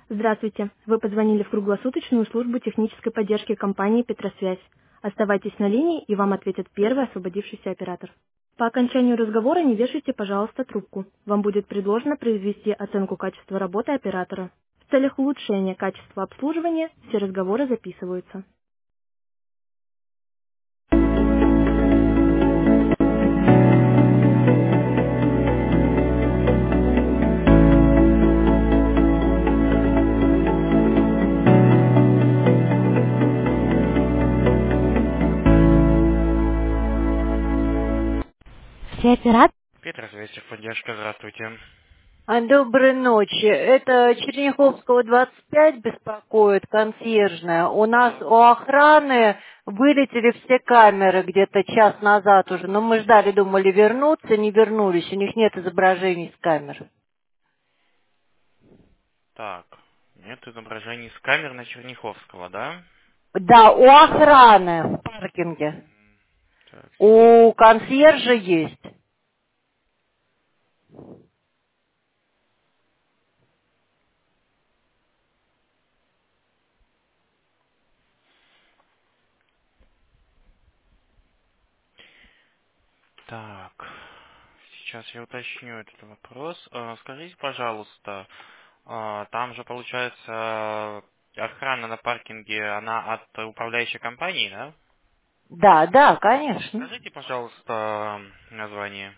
Здравствуйте. Вы позвонили в круглосуточную службу технической поддержки компании «Петросвязь». Оставайтесь на линии, и вам ответит первый освободившийся оператор. По окончанию разговора не вешайте, пожалуйста, трубку. Вам будет предложено произвести оценку качества работы оператора. В целях улучшения качества обслуживания все разговоры записываются. Все операторы. Петросвязь, поддержка, здравствуйте. Доброй ночи. Это Черняховского 25 беспокоит, консьержная. У нас у охраны вылетели все камеры где-то час назад уже, но мы ждали, думали вернуться, не вернулись, у них нет изображений с камер. Так, нет изображений с камер на Черняховского, да? Да, у охраны в паркинге. Так, У консьержа есть. так, сейчас я уточню этот вопрос. Скажите, пожалуйста, там же получается охрана на паркинге, она от управляющей компании, да? Да, да, конечно. Скажите, пожалуйста, название.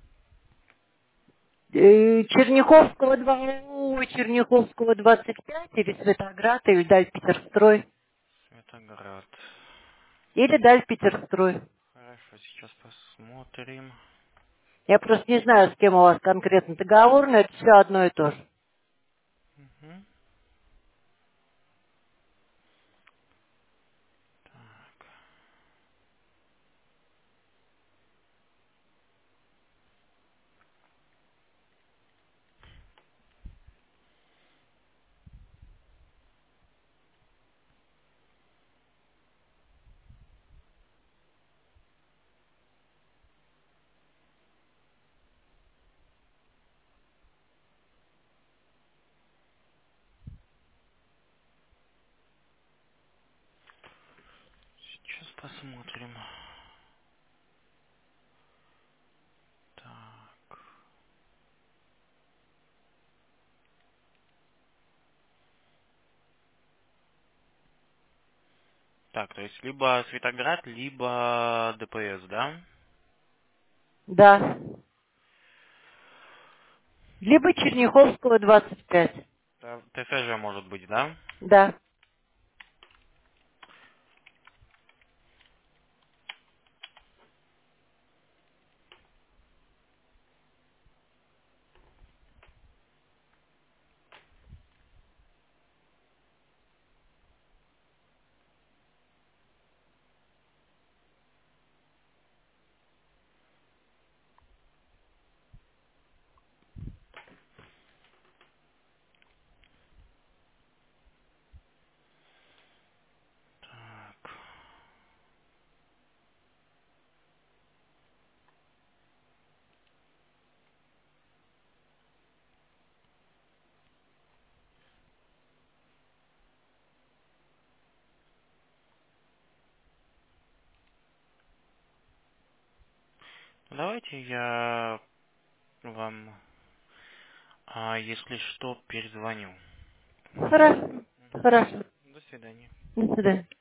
Черняховского 2, Черняховского 25 или Светоград, или Даль Питерстрой. Светоград. Или Даль Питерстрой. Хорошо, сейчас посмотрим. Я просто не знаю, с кем у вас конкретно договор, но это все одно и то же. Мгм. Сейчас посмотрим. Так. Так, то есть либо Светоград, либо ДПС, да? Да. Либо Черняховского 25. ТСЖ может быть, да? Да. Так. Ну, давайте я вам, если что, перезвоню. Хорошо. Мгм. Хорошо. До свидания. До свидания.